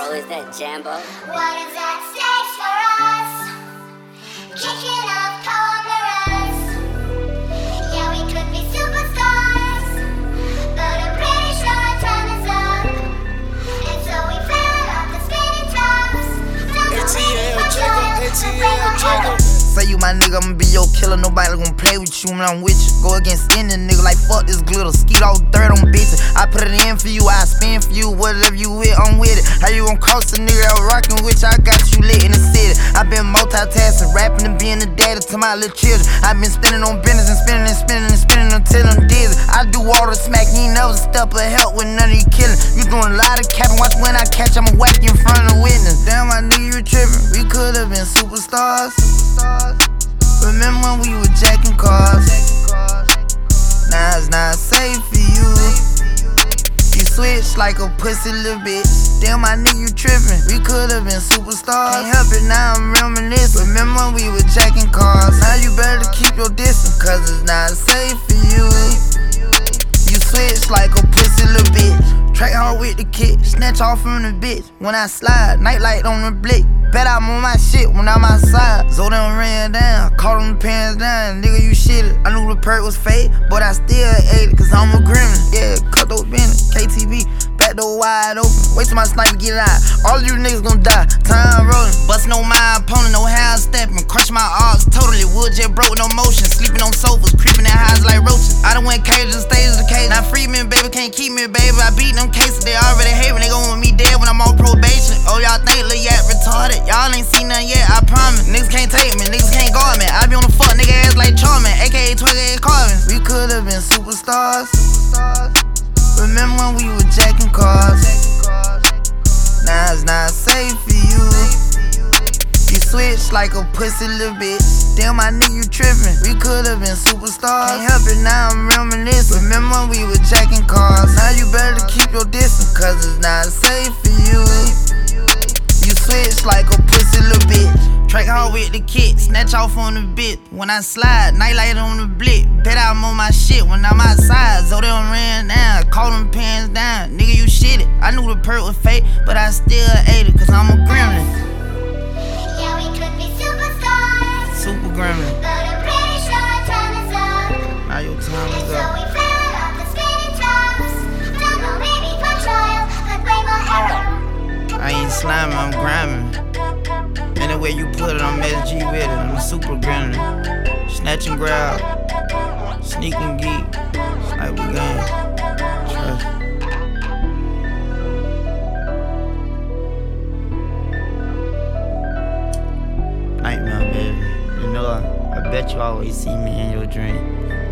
Oh, is that Jambo? What is at stake for us? Kicking off cold mirrors. Yeah, we could be superstars, but I'm pretty sure our time is up. And so we fell off the spinning tops. ATL Jagger. Say you my nigga, I'ma be your killer. Nobody gon' play with you when I'm with you. Go against any nigga like fuck this glitter. Skeet all dirt on bitches. I put it in for you, I spin for you. Whatever you with, I'm with it. How you gon' cost a nigga that rockin' with you? I got you lit in the city. I been multitasking, rapping and being the daddy to my little children. I been spinning on business and spinning and spinning and spinning until I'm dizzy. I do all the smack, you ain't never step of help with none of you killing. You doing a lot of capping, watch when I catch, I'ma whack you in front of witness. Damn, my nigga, you trippin'. We could've been superstars. Remember when we were jacking cars? Now it's not safe for you. You switch like a pussy little bitch. Damn, my nigga, you trippin'. We could've been superstars. Can't help it, now I'm reminiscing. Remember when we were jacking cars? Now you better keep your distance, cause it's not safe for you. You switch like a pussy little bitch. Track hard with the kick, snatch off from the bitch. When I slide, nightlight on the blick. Bet I'm on my shit when I'm outside. So them ran down, caught them pants down. Nigga, you shitted. I knew the perk was fake, but I still ate it, cause I'm a gremlin. Yeah, cut those bins, KTV, back door wide open. Wait till my sniper get out. All you niggas gon' die, time rolling. Bustin' on my opponent, no hand stepping. Crush my arms totally, wood jet broke, no motion. Sleeping on sofas, creeping in highs like roaches. I done went cages and stages the cage. Now free me, baby, can't keep me, baby. I beat them cases, they already hate me. They gon' want me dead when I'm on probation. Oh, y'all think Lil Yak retarded? Y'all ain't seen nothing yet, I promise. Niggas can't take me, niggas can't guard me. I be on the fuck nigga ass like Charmin, aka 28 Carvin. We could've been superstars. Remember when we were jacking cars? Now it's not safe for you. You switch like a pussy little bitch. Damn, my nigga, you trippin'. We could've been superstars. Can't help it, now I'm reminiscing. Remember when we were jacking cars? Now you better keep your distance, cause it's not safe for you. You switch like a pussy little bitch. Track hard with the kick, snatch off on the bit. When I slide, nightlight on the blick. Bet I'm on my shit when I'm outside. So them ran down, caught them pants down. Nigga, you shitted. I knew the perk was fake, but I still ate it, cause I'm a gremlin. Yeah, we could be superstars, Super gremlin. but I'm pretty sure our time is up. Now your time And is so up. we fell off the spinning tops. Don't know, maybe for trial, but way more error. I ain't sliming, I'm grinding. Any way you put it, I'm SG with it. I'm a super gremlin. Snatch and grab, sneak and geek. It's like we gang. Trust. Nightmare, baby. You know, I bet you always see me in your dream.